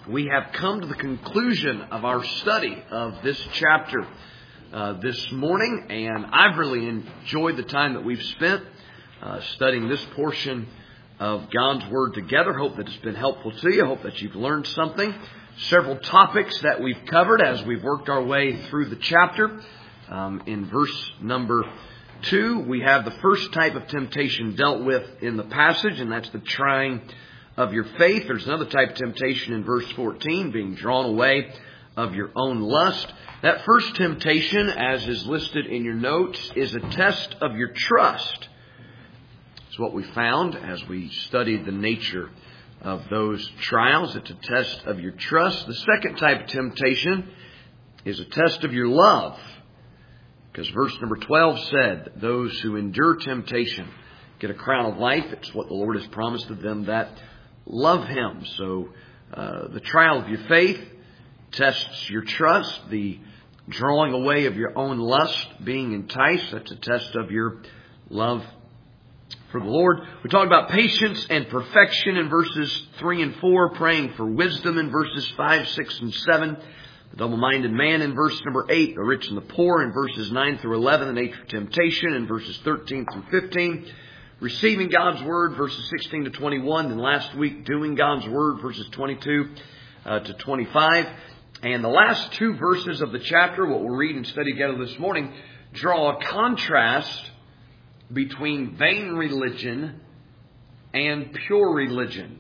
we have come to the conclusion of our study of this chapter this morning, and I've really enjoyed the time that we've spent studying this portion of God's Word together. Hope that it's been helpful to you. Hope that you've learned something. Several topics that we've covered as we've worked our way through the chapter. In verse number 2, we have the first type of temptation dealt with in the passage, and that's the trying of your faith. There's another type of temptation in verse 14, being drawn away of your own lust. That first temptation, as is listed in your notes, is a test of your trust. It's what we found as we studied the nature of those trials. It's a test of your trust. The second type of temptation is a test of your love. Because verse number 12 said, those who endure temptation get a crown of life. It's what the Lord has promised to them that love Him. So the trial of your faith tests your trust. The drawing away of your own lust, being enticed, that's a test of your love for the Lord. We talked about patience and perfection in verses 3 and 4, praying for wisdom in verses 5, 6, and 7. The double-minded man in verse number 8, the rich and the poor in verses 9 through 11, the nature of temptation in verses 13 through 15. Receiving God's Word, verses 16 to 21. And last week, doing God's Word, verses 22 to 25. And the last two verses of the chapter, what we'll read and study together this morning, draw a contrast between vain religion and pure religion.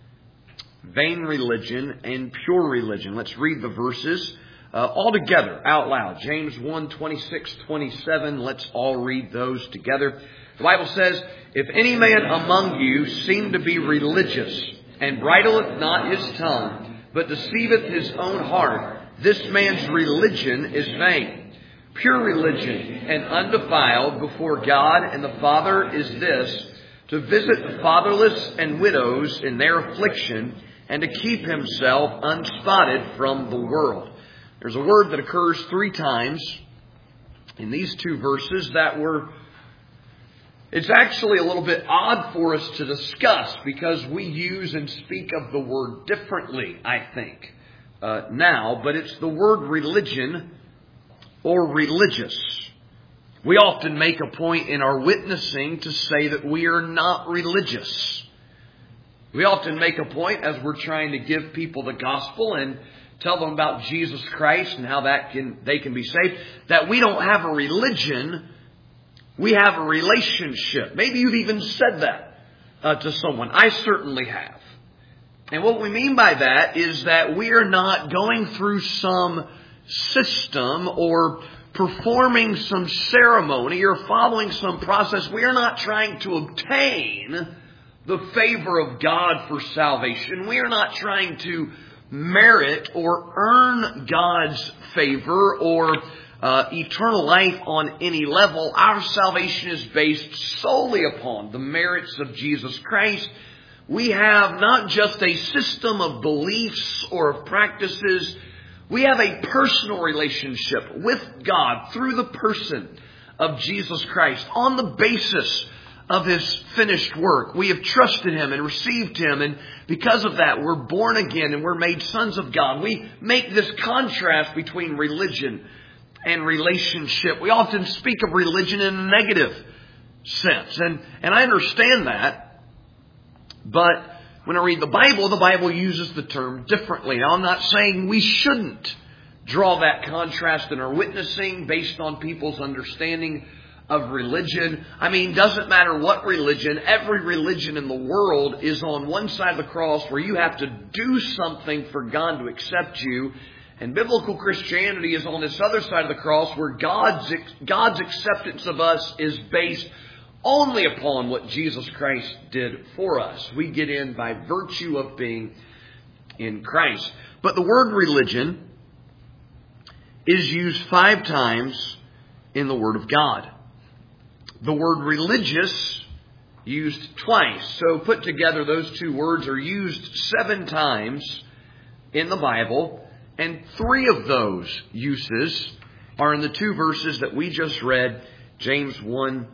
Vain religion and pure religion. Let's read the verses all together, out loud. James 1, 26, 27. Let's all read those together. The Bible says, if any man among you seem to be religious, and bridleth not his tongue, but deceiveth his own heart, this man's religion is vain. Pure religion and undefiled before God and the Father is this, to visit the fatherless and widows in their affliction, and to keep himself unspotted from the world. There's a word that occurs 3 times in these 2 verses that it's actually a little bit odd for us to discuss because we use and speak of the word differently, I think, now. But it's the word religion or religious. We often make a point in our witnessing to say that we are not religious. We often make a point as we're trying to give people the gospel and tell them about Jesus Christ and how they can be saved, that we don't have a religion. We have a relationship. Maybe you've even said that to someone. I certainly have. And what we mean by that is that we are not going through some system or performing some ceremony or following some process. We are not trying to obtain the favor of God for salvation. We are not trying to merit or earn God's favor or eternal life on any level. Our salvation is based solely upon the merits of Jesus Christ. We have not just a system of beliefs or of practices. We have a personal relationship with God through the person of Jesus Christ on the basis of His finished work. We have trusted Him and received Him, and because of that, we're born again and we're made sons of God. We make this contrast between religion and relationship. We often speak of religion in a negative sense, and I understand that, but when I read the Bible uses the term differently. Now, I'm not saying we shouldn't draw that contrast in our witnessing based on people's understanding of religion. I mean, doesn't matter what religion, every religion in the world is on one side of the cross where you have to do something for God to accept you. And biblical Christianity is on this other side of the cross where God's acceptance of us is based only upon what Jesus Christ did for us. We get in by virtue of being in Christ. But the word religion is used 5 times in the Word of God. The word religious used twice. So put together, those 2 words are used 7 times in the Bible. And 3 of those uses are in the 2 verses that we just read, James 1,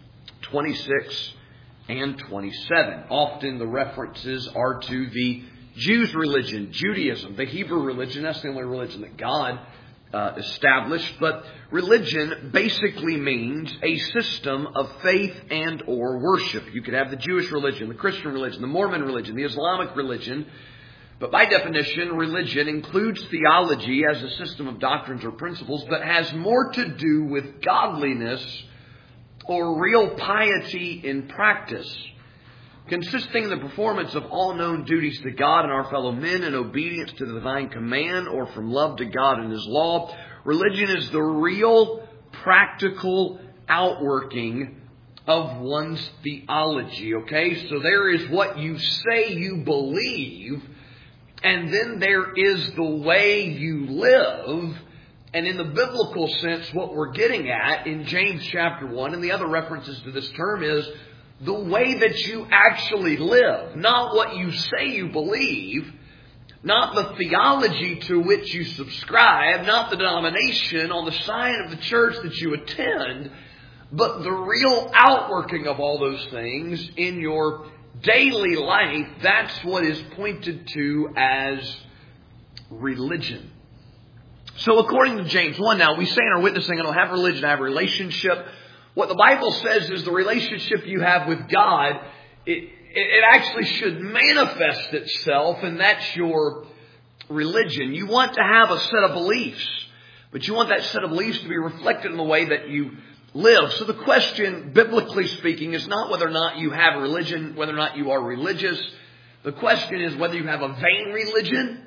26 and 27. Often the references are to the Jews' religion, Judaism, the Hebrew religion. That's the only religion that God established. But religion basically means a system of faith and or worship. You could have the Jewish religion, the Christian religion, the Mormon religion, the Islamic religion. But by definition, religion includes theology as a system of doctrines or principles, but has more to do with godliness or real piety in practice, consisting in the performance of all known duties to God and our fellow men in obedience to the divine command or from love to God and His law. Religion is the real, practical outworking of one's theology, okay? So there is what you say you believe, and then there is the way you live. And in the biblical sense, what we're getting at in James chapter 1, and the other references to this term, is the way that you actually live. Not what you say you believe, not the theology to which you subscribe, not the denomination on the sign of the church that you attend, but the real outworking of all those things in your daily life. That's what is pointed to as religion. So according to James 1 now, we say in our witnessing, I don't have religion, I have a relationship. What the Bible says is the relationship you have with God, it actually should manifest itself, and that's your religion. You want to have a set of beliefs, but you want that set of beliefs to be reflected in the way that you live. So the question, biblically speaking, is not whether or not you have religion, whether or not you are religious. The question is whether you have a vain religion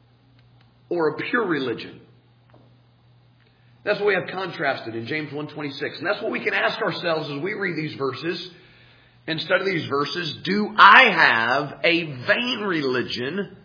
or a pure religion. That's what we have contrasted in James 1:26. And that's what we can ask ourselves as we read these verses and study these verses. Do I have a vain religion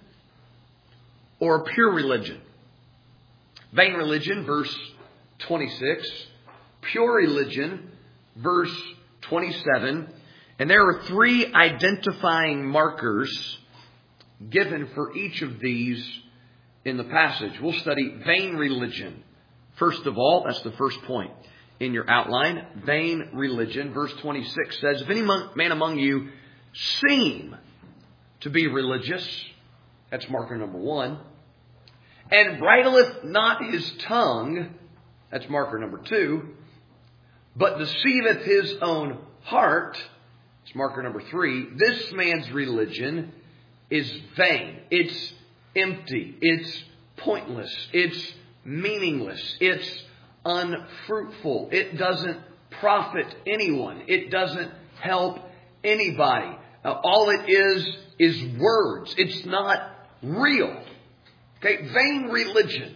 or a pure religion? Vain religion, verse 26. Pure religion, verse 27. And there are three identifying markers given for each of these in the passage. We'll study vain religion. First of all, that's the first point in your outline. Vain religion. Verse 26 says, if any man among you seem to be religious, that's marker number 1, and bridleth not his tongue, that's marker number 2, but deceiveth his own heart, that's marker number 3, this man's religion is vain. It's empty. It's pointless. It's meaningless. It's unfruitful. It doesn't profit anyone. It doesn't help anybody. All it is words. It's not real. Okay, vain religion.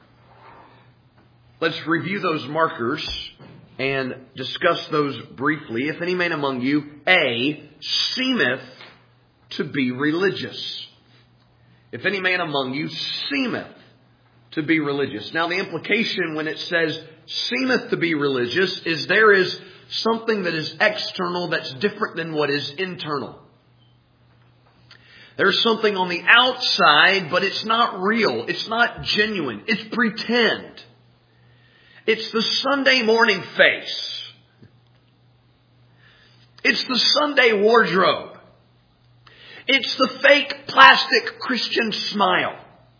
Let's review those markers and discuss those briefly. If any man among you, A, seemeth to be religious. If any man among you seemeth to be religious. Now the implication when it says seemeth to be religious is there is something that is external that's different than what is internal. There's something on the outside, but it's not real. It's not genuine. It's pretend. It's the Sunday morning face. It's the Sunday wardrobe. It's the fake plastic Christian smile.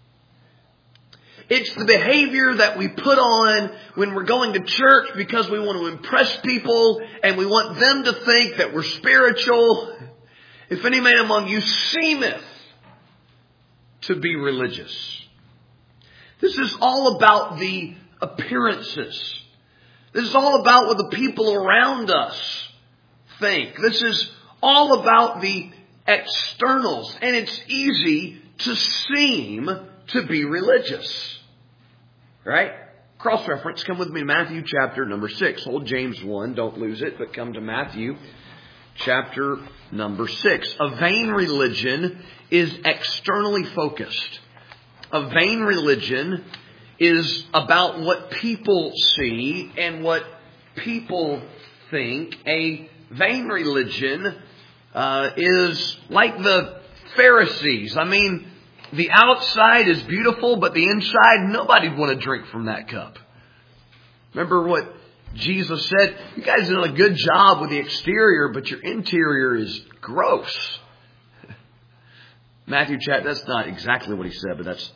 It's the behavior that we put on when we're going to church because we want to impress people and we want them to think that we're spiritual. If any man among you seemeth to be religious. This is all about the appearances. This is all about what the people around us think. This is all about the externals. And it's easy to seem to be religious. Right? Cross-reference. Come with me to Matthew chapter number 6. Hold James 1. Don't lose it. But come to Matthew chapter number 6. A vain religion is externally focused. A vain religion is about what people see and what people think. A vain religion is like the Pharisees. I mean, the outside is beautiful, but the inside, nobody'd want to drink from that cup. Remember what Jesus said? You guys have done a good job with the exterior, but your interior is gross. That's not exactly what he said, but that's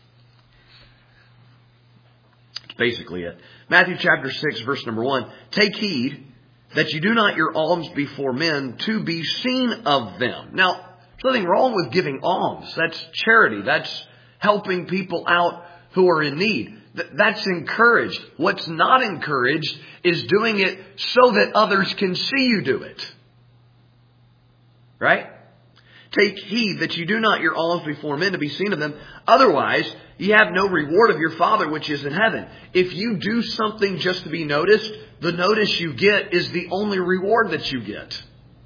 basically it. Matthew chapter 6, verse number 1. Take heed that you do not your alms before men to be seen of them. Now, there's nothing wrong with giving alms. That's charity. That's helping people out who are in need. That's encouraged. What's not encouraged is doing it so that others can see you do it. Right? Take heed that you do not your alms before men to be seen of them. Otherwise, ye have no reward of your Father which is in heaven. If you do something just to be noticed, the notice you get is the only reward that you get.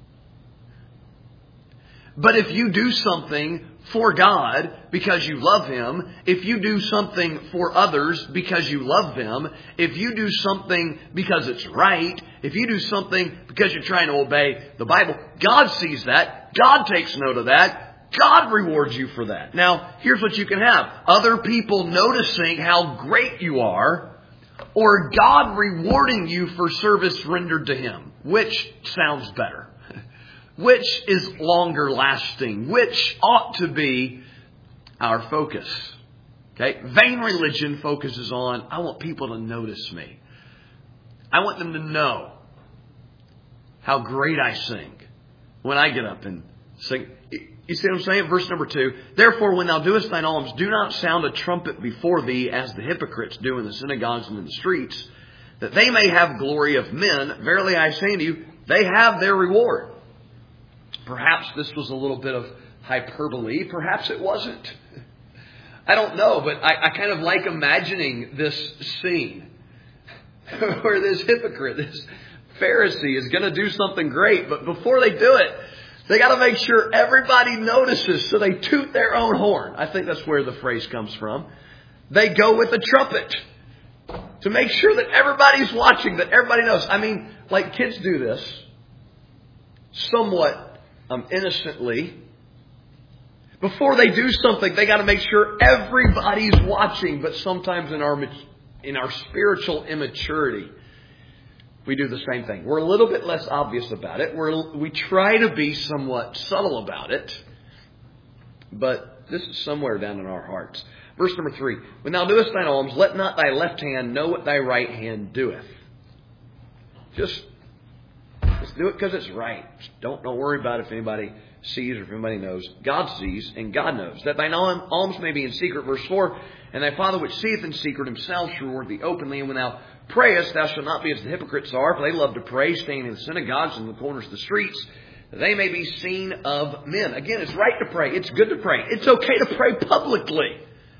But if you do something for God because you love Him, if you do something for others because you love them, if you do something because it's right, if you do something because you're trying to obey the Bible, God sees that. God takes note of that. God rewards you for that. Now, here's what you can have. Other people noticing how great you are, or God rewarding you for service rendered to Him. Which sounds better? Which is longer lasting? Which ought to be our focus? Okay? Vain religion focuses on, I want people to notice me. I want them to know how great I sing when I get up and sing. You see what I'm saying? Verse number 2. Therefore, when thou doest thine alms, do not sound a trumpet before thee, as the hypocrites do in the synagogues and in the streets, that they may have glory of men. Verily I say unto you, they have their reward. Perhaps this was a little bit of hyperbole. Perhaps it wasn't. I don't know, but I kind of like imagining this scene where this hypocrite, this Pharisee, is going to do something great, but before they do it, they got to make sure everybody notices, so they toot their own horn. I think that's where the phrase comes from. They go with a trumpet to make sure that everybody's watching, that everybody knows. I mean, like kids do this somewhat innocently. Before they do something, they got to make sure everybody's watching. But sometimes in our spiritual immaturity, we do the same thing. We're a little bit less obvious about it. We try to be somewhat subtle about it. But this is somewhere down in our hearts. Verse number 3. When thou doest thine alms, let not thy left hand know what thy right hand doeth. Just do it because it's right. Don't worry about if anybody sees or if anybody knows. God sees and God knows. That thine alms may be in secret. Verse 4. And thy Father which seeth in secret himself shall reward thee openly. And when thou prayest, thou shalt not be as the hypocrites are, for they love to pray, staying in the synagogues and in the corners of the streets, that they may be seen of men. Again, it's right to pray. It's good to pray. It's okay to pray publicly.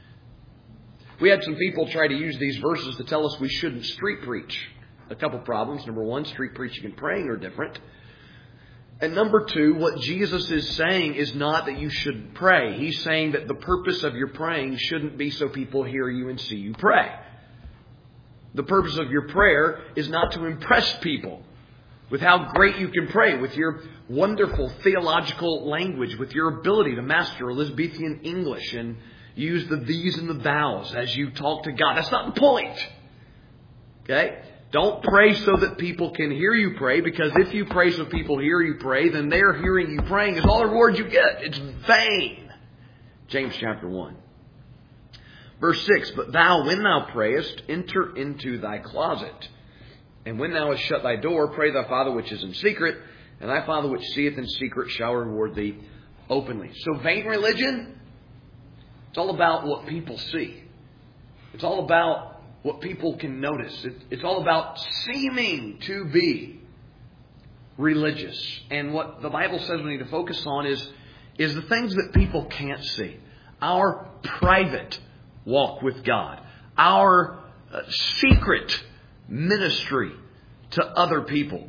We had some people try to use these verses to tell us we shouldn't street preach. A couple problems. Number 1, street preaching and praying are different. And number 2, what Jesus is saying is not that you shouldn't pray. He's saying that the purpose of your praying shouldn't be so people hear you and see you pray. The purpose of your prayer is not to impress people with how great you can pray, with your wonderful theological language, with your ability to master Elizabethan English and use the these and the thous as you talk to God. That's not the point. Okay? Don't pray so that people can hear you pray, because if you pray so people hear you pray, then their hearing you praying is all the reward you get. It's vain. James chapter 1. Verse 6, but thou, when thou prayest, enter into thy closet. And when thou hast shut thy door, pray thy Father which is in secret, and thy Father which seeth in secret shall reward thee openly. So vain religion, it's all about what people see. It's all about what people can notice. It's all about seeming to be religious. And what the Bible says we need to focus on is the things that people can't see. Our private walk with God. Our secret ministry to other people.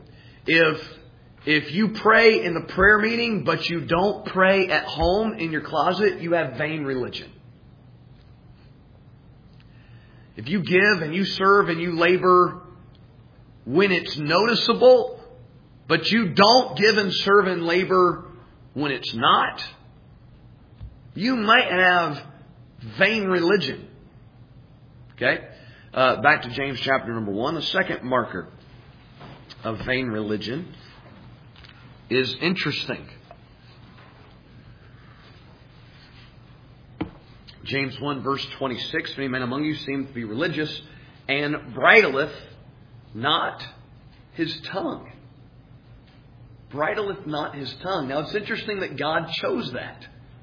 If you pray in the prayer meeting, but you don't pray at home in your closet, you have vain religion. If you give and you serve and you labor when it's noticeable, but you don't give and serve and labor when it's not, you might have vain religion. Okay? Back to James chapter number 1. The second marker of vain religion is interesting. James 1 verse 26, many men among you seem to be religious, and bridleth not his tongue. Bridleth not his tongue. Now it's interesting that God chose that.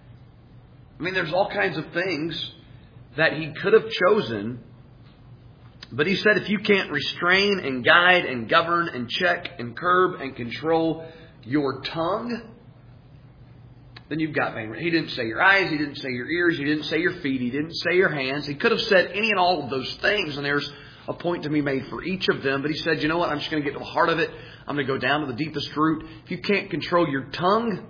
I mean, there's all kinds of things that He could have chosen, but He said if you can't restrain and guide and govern and check and curb and control your tongue, then you've got vain. He didn't say your eyes, He didn't say your ears, He didn't say your feet, He didn't say your hands. He could have said any and all of those things, and there's a point to be made for each of them. But He said, you know what, I'm just going to get to the heart of it. I'm going to go down to the deepest root. If you can't control your tongue,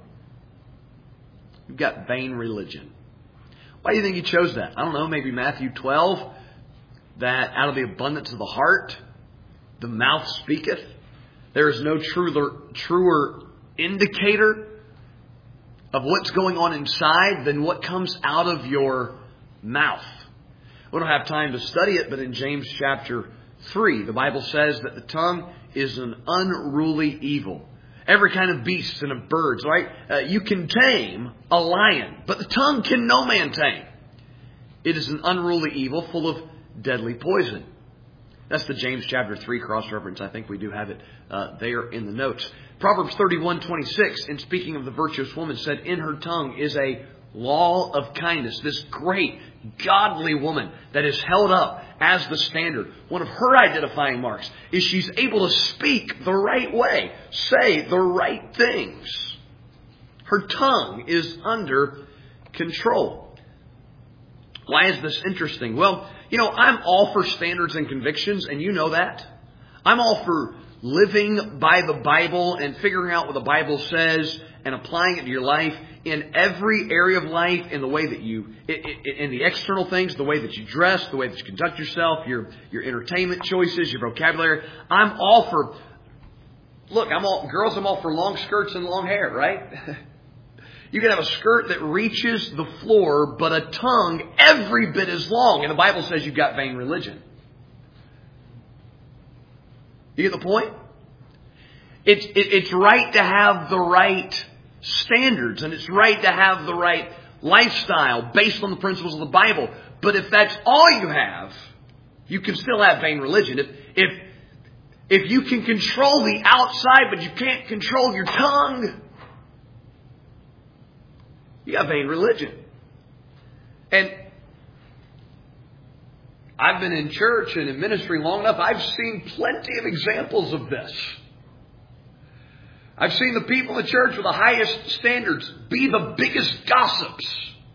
you've got vain religion. Why do you think He chose that? I don't know, maybe Matthew 12, that out of the abundance of the heart, the mouth speaketh. There is no truer indicator of what's going on inside than what comes out of your mouth. We don't have time to study it, but in James chapter 3, the Bible says that the tongue is an unruly evil. Every kind of beast and of birds, right? You can tame a lion, but the tongue can no man tame. It is an unruly evil full of deadly poison. That's the James chapter 3 cross-reference. I think we do have it there in the notes. Proverbs 31:26, in speaking of the virtuous woman, said, in her tongue is a law of kindness. This great, godly woman that is held up as the standard. One of her identifying marks is she's able to speak the right way, say the right things. Her tongue is under control. Why is this interesting? Well, you know, I'm all for standards and convictions, and you know that. I'm all for living by the Bible and figuring out what the Bible says and applying it to your life in every area of life, in the way that you, in the external things, the way that you dress, the way that you conduct yourself, your entertainment choices, your vocabulary. I'm all for, I'm all for long skirts and long hair, right? You can have a skirt that reaches the floor, but a tongue every bit as long. And the Bible says you've got vain religion. You get the point? It's right to have the right standards, and it's right to have the right lifestyle based on the principles of the Bible. But if that's all you have, you can still have vain religion. If you can control the outside, but you can't control your tongue, you have vain religion. And I've been in church and in ministry long enough. I've seen plenty of examples of this. I've seen the people in the church with the highest standards be the biggest gossips.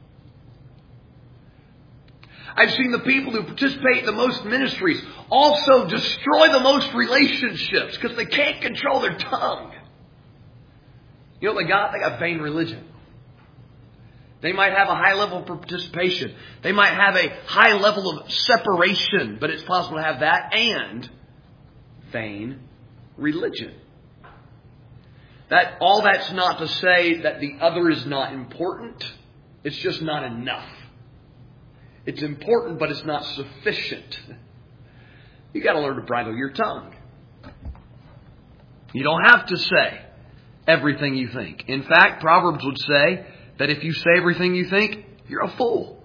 I've seen the people who participate in the most ministries also destroy the most relationships because they can't control their tongue. You know what they got? They got vain religion. They might have a high level of participation. They might have a high level of separation, but it's possible to have that and vain religion. All that's not to say that the other is not important. It's just not enough. It's important, but it's not sufficient. You got to learn to bridle your tongue. You don't have to say everything you think. In fact, Proverbs would say that if you say everything you think, you're a fool.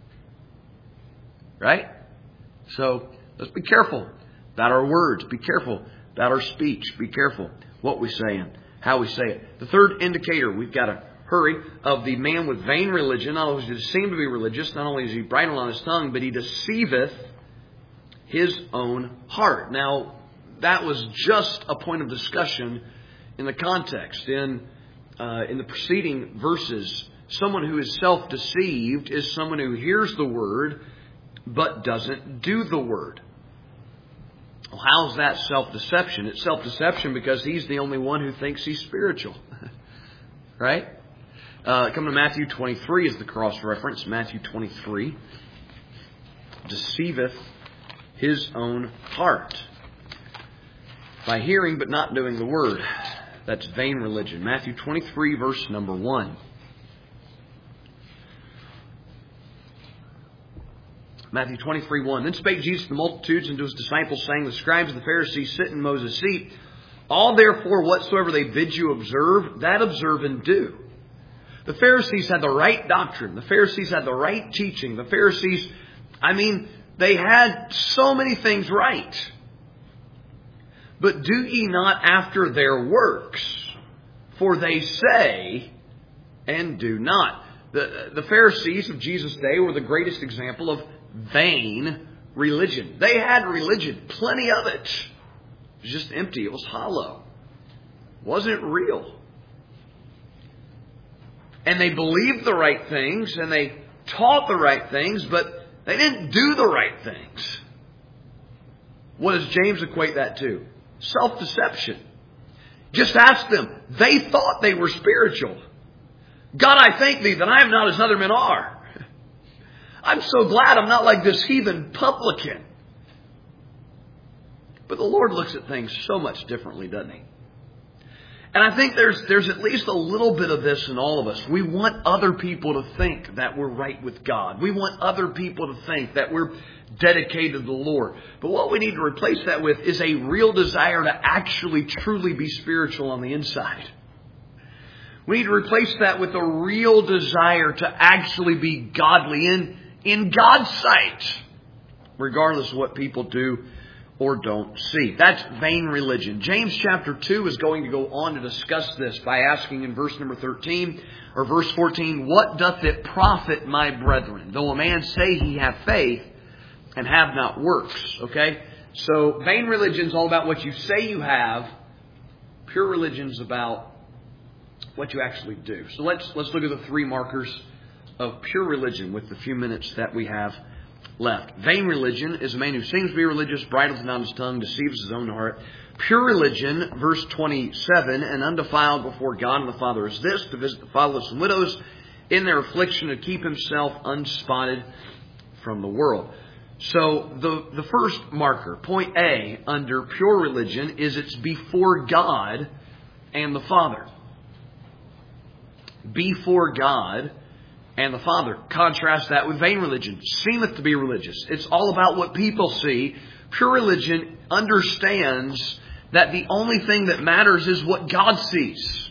Right? So let's be careful about our words. Be careful about our speech. Be careful what we say and how we say it. The third indicator, we've got to hurry, of the man with vain religion. Not only does he seem to be religious, not only is he bridle on his tongue, but he deceiveth his own heart. Now, that was just a point of discussion in the context. In the preceding verses, someone who is self-deceived is someone who hears the word but doesn't do the word. Well, how's that self-deception? It's self-deception because he's the only one who thinks he's spiritual. Right? Come to Matthew 23 is the cross-reference. Matthew 23. Deceiveth his own heart. By hearing but not doing the word. That's vain religion. Matthew 23, verse number 1. Matthew 23, 1. Then spake Jesus to the multitudes and to his disciples, saying, the scribes and the Pharisees sit in Moses' seat. All therefore whatsoever they bid you observe, that observe and do. The Pharisees had the right doctrine. The Pharisees had the right teaching. The Pharisees, they had so many things right. But do ye not after their works, for they say and do not. The Pharisees of Jesus' day were the greatest example of vain religion. They had religion, plenty of it. It was just empty. It was hollow. It wasn't real. And they believed the right things and they taught the right things, but they didn't do the right things. What does James equate that to? Self-deception. Just ask them. They thought they were spiritual. God, I thank Thee that I am not as other men are. I'm so glad I'm not like this heathen publican. But the Lord looks at things so much differently, doesn't He? And I think there's at least a little bit of this in all of us. We want other people to think that we're right with God. We want other people to think that we're dedicated to the Lord. But what we need to replace that with is a real desire to actually truly be spiritual on the inside. We need to replace that with a real desire to actually be godly in God's sight, regardless of what people do or don't see. That's vain religion. James chapter 2 is going to go on to discuss this by asking in verse number 13 or verse 14, what doth it profit, my brethren, though a man say he have faith and have not works? Okay? So vain religion is all about what you say you have. Pure religion is about what you actually do. So let's look at the three markers of pure religion with the few minutes that we have left. Vain religion is a man who seems to be religious, bridles not his tongue, deceives his own heart. Pure religion, verse 27, and undefiled before God and the Father is this, to visit the fatherless and widows in their affliction, to keep himself unspotted from the world. So the first marker, point A, under pure religion, is it's before God and the Father. Before God and the Father. Contrast that with vain religion. Seemeth to be religious. It's all about what people see. Pure religion understands that the only thing that matters is what God sees.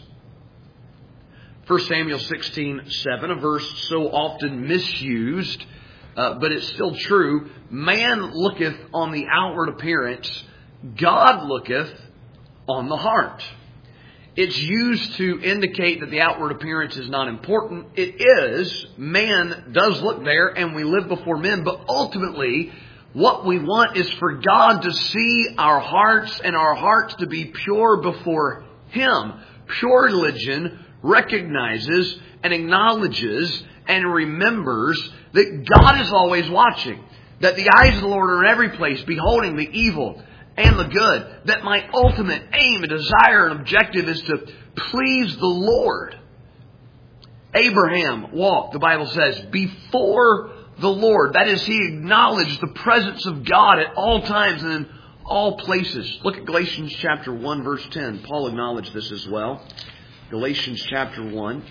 1 Samuel 16:7, a verse so often misused, but it's still true. Man looketh on the outward appearance, God looketh on the heart. It's used to indicate that the outward appearance is not important. It is. Man does look there and we live before men. But ultimately, what we want is for God to see our hearts and our hearts to be pure before Him. Pure religion recognizes and acknowledges and remembers that God is always watching. That the eyes of the Lord are in every place, beholding the evil and the good, that my ultimate aim and desire and objective is to please the Lord. Abraham walked, the Bible says, before the Lord. That is, he acknowledged the presence of God at all times and in all places. Look at Galatians chapter 1, verse 10. Paul acknowledged this as well. Galatians chapter 1.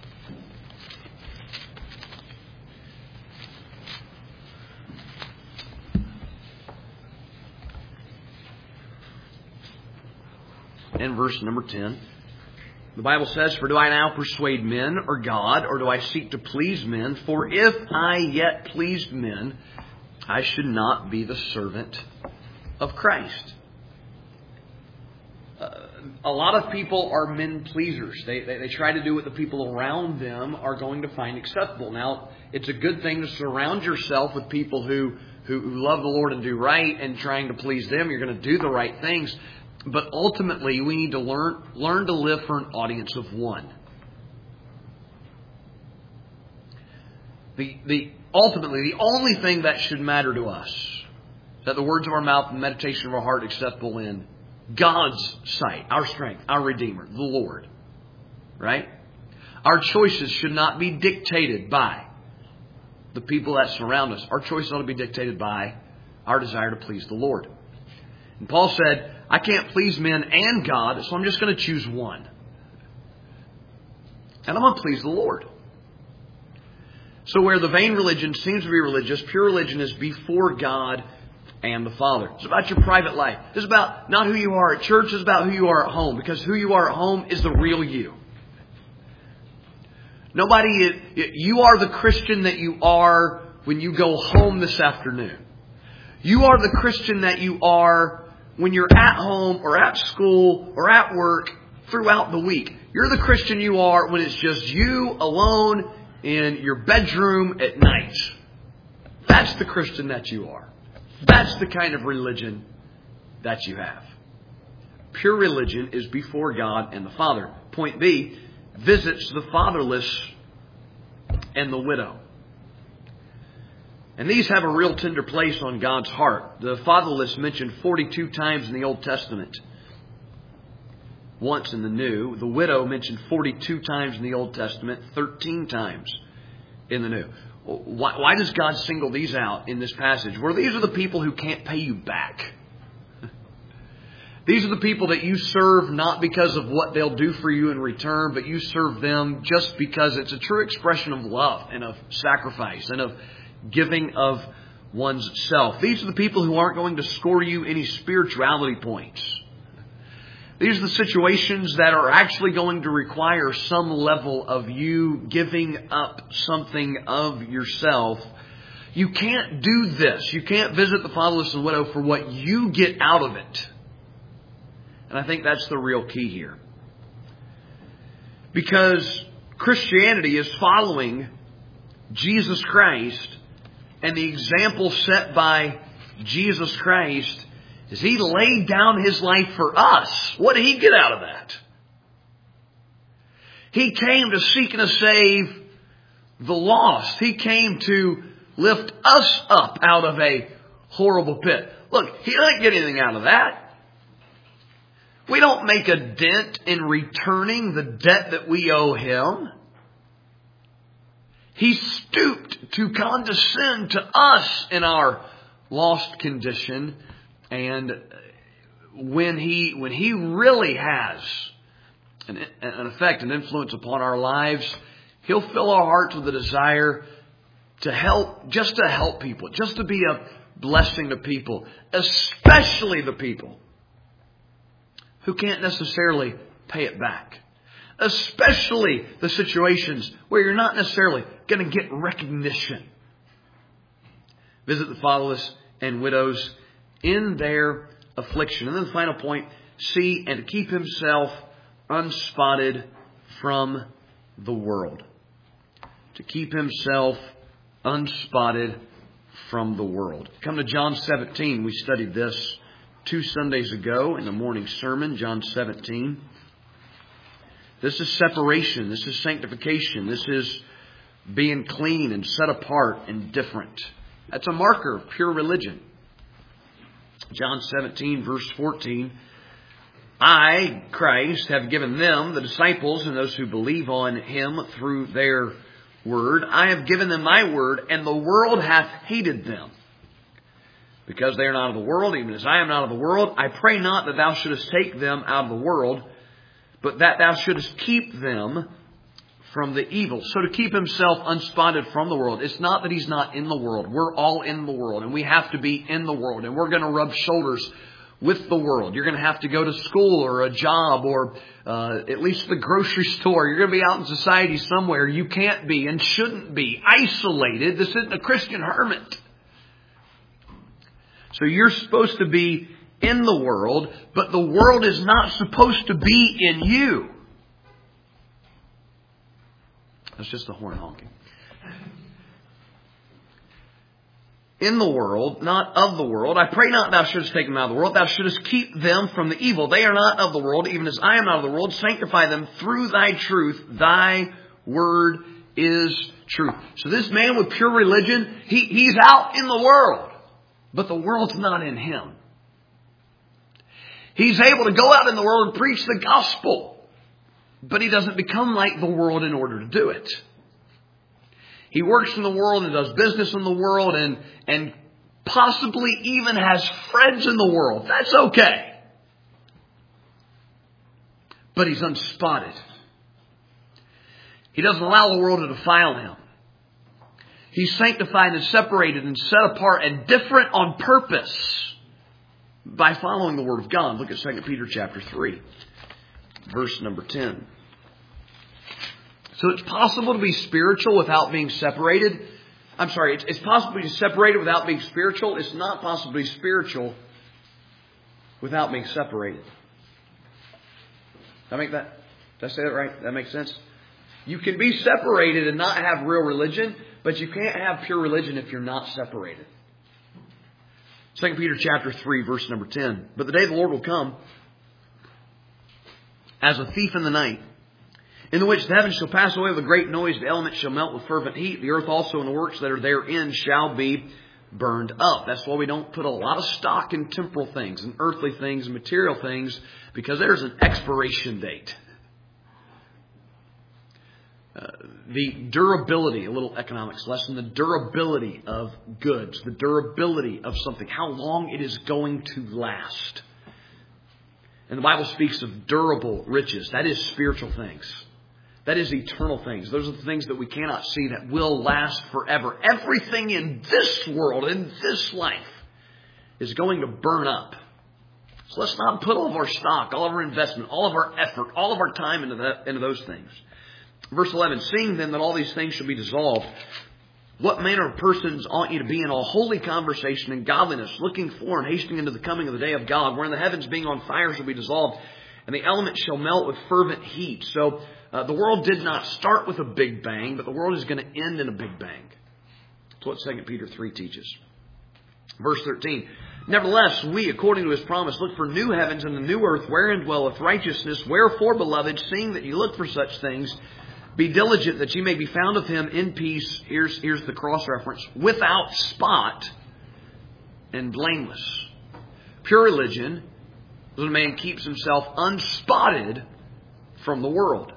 And verse number 10, the Bible says, for do I now persuade men or God, or do I seek to please men? For if I yet pleased men, I should not be the servant of Christ. A lot of people are men pleasers. They try to do what the people around them are going to find acceptable. Now, it's a good thing to surround yourself with people who love the Lord and do right, and trying to please them. You're going to do the right things. But ultimately, we need to learn to live for an audience of one. Ultimately, the only thing that should matter to us is that the words of our mouth and the meditation of our heart acceptable in God's sight, our strength, our Redeemer, the Lord. Right? Our choices should not be dictated by the people that surround us. Our choices ought to be dictated by our desire to please the Lord. And Paul said, I can't please men and God, so I'm just going to choose one. And I'm going to please the Lord. So where the vain religion seems to be religious, pure religion is before God and the Father. It's about your private life. It's about not who you are at church, it's about who you are at home. Because who you are at home is the real you. You are the Christian that you are when you go home this afternoon. You are the Christian that you are when you're at home or at school or at work throughout the week. You're the Christian you are when it's just you alone in your bedroom at night. That's the Christian that you are. That's the kind of religion that you have. Pure religion is before God and the Father. Point B, visits the fatherless and the widow. And these have a real tender place on God's heart. The fatherless mentioned 42 times in the Old Testament. Once in the New. The widow mentioned 42 times in the Old Testament, 13 times in the New. Why does God single these out in this passage? Well, these are the people who can't pay you back. These are the people that you serve not because of what they'll do for you in return, but you serve them just because it's a true expression of love and of sacrifice and of giving of one's self. These are the people who aren't going to score you any spirituality points. These are the situations that are actually going to require some level of you giving up something of yourself. You can't do this. You can't visit the fatherless and widow for what you get out of it. And I think that's the real key here. Because Christianity is following Jesus Christ, and the example set by Jesus Christ is He laid down His life for us. What did He get out of that? He came to seek and to save the lost. He came to lift us up out of a horrible pit. Look, He didn't get anything out of that. We don't make a dent in returning the debt that we owe Him. He stooped to condescend to us in our lost condition. And when he really has an effect, an influence upon our lives, He'll fill our hearts with a desire to help, just to help people, just to be a blessing to people, especially the people who can't necessarily pay it back. Especially the situations where you're not necessarily going to get recognition. Visit the fatherless and widows in their affliction. And then the final point, see and to keep himself unspotted from the world. To keep himself unspotted from the world. Come to John 17. We studied this 2 Sundays ago in the morning sermon, John 17. This is separation. This is sanctification. This is being clean and set apart and different. That's a marker of pure religion. John 17, verse 14. I, Christ, have given them, the disciples and those who believe on Him through their word. I have given them my word, and the world hath hated them. Because they are not of the world, even as I am not of the world. I pray not that thou shouldest take them out of the world, but that thou shouldest keep them from the evil. So to keep himself unspotted from the world. It's not that He's not in the world. We're all in the world, and we have to be in the world. And we're going to rub shoulders with the world. You're going to have to go to school or a job or at least the grocery store. You're going to be out in society somewhere. You can't be and shouldn't be isolated. This isn't a Christian hermit. So you're supposed to be in the world, but the world is not supposed to be in you. That's just the horn honking. In the world, not of the world. I pray not thou shouldest take them out of the world. Thou shouldest keep them from the evil. They are not of the world, even as I am not of the world. Sanctify them through thy truth. Thy word is truth. So this man with pure religion, he's out in the world, but the world's not in him. He's able to go out in the world and preach the gospel, but he doesn't become like the world in order to do it. He works in the world and does business in the world and possibly even has friends in the world. That's okay. But he's unspotted. He doesn't allow the world to defile him. He's sanctified and separated and set apart and different on purpose by following the Word of God. Look at 2 Peter chapter 3, verse number 10. So it's possible to be spiritual without being separated. I'm sorry, it's possible to be separated without being spiritual. It's not possible to be spiritual without being separated. Did I say that right? That makes sense? You can be separated and not have real religion, but you can't have pure religion if you're not separated. 2 Peter chapter 3, verse number 10. But the day of the Lord will come as a thief in the night, in the which the heavens shall pass away with a great noise, the elements shall melt with fervent heat, the earth also and the works that are therein shall be burned up. That's why we don't put a lot of stock in temporal things and earthly things and material things, because there's an expiration date. The durability, a little economics lesson, the durability of goods, the durability of something, how long it is going to last. And the Bible speaks of durable riches. That is spiritual things. That is eternal things. Those are the things that we cannot see that will last forever. Everything in this world, in this life, is going to burn up. So let's not put all of our stock, all of our investment, all of our effort, all of our time into those things. Verse 11, seeing then that all these things shall be dissolved, what manner of persons ought you to be in all holy conversation and godliness, looking for and hastening into the coming of the day of God, wherein the heavens being on fire shall be dissolved, and the elements shall melt with fervent heat. So the world did not start with a big bang, but the world is going to end in a big bang. That's what 2 Peter 3 teaches. Verse 13, nevertheless, we, according to His promise, look for new heavens and the new earth, wherein dwelleth righteousness. Wherefore, beloved, seeing that you look for such things, be diligent that you may be found of Him in peace. Here's the cross reference. Without spot and blameless. Pure religion is when a man keeps himself unspotted from the world.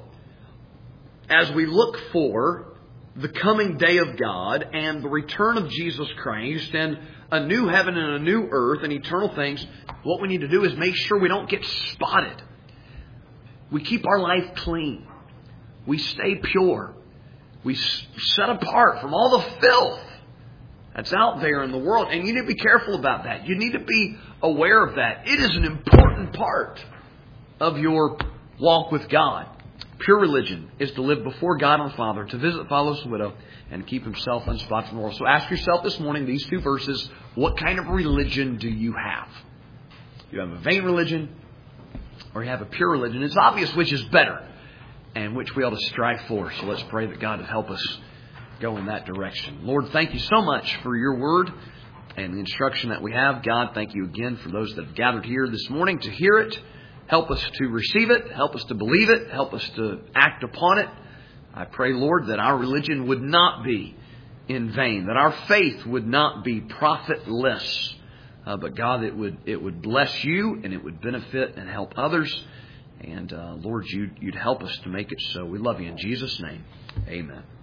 As we look for the coming day of God and the return of Jesus Christ and a new heaven and a new earth and eternal things, what we need to do is make sure we don't get spotted. We keep our life clean. We stay pure. We set apart from all the filth that's out there in the world. And you need to be careful about that. You need to be aware of that. It is an important part of your walk with God. Pure religion is to live before God and Father, to visit the fatherless widow, and keep himself unspotted from the world. So ask yourself this morning, these two verses, what kind of religion do you have? You have a vain religion or you have a pure religion? It's obvious which is better and which we ought to strive for. So let's pray that God would help us go in that direction. Lord, thank you so much for your word and the instruction that we have. God, thank you again for those that have gathered here this morning to hear it. Help us to receive it. Help us to believe it. Help us to act upon it. I pray, Lord, that our religion would not be in vain, that our faith would not be profitless. But God, it would bless you and it would benefit and help others. And Lord, you'd help us to make it so. We love you in Jesus' name. Amen.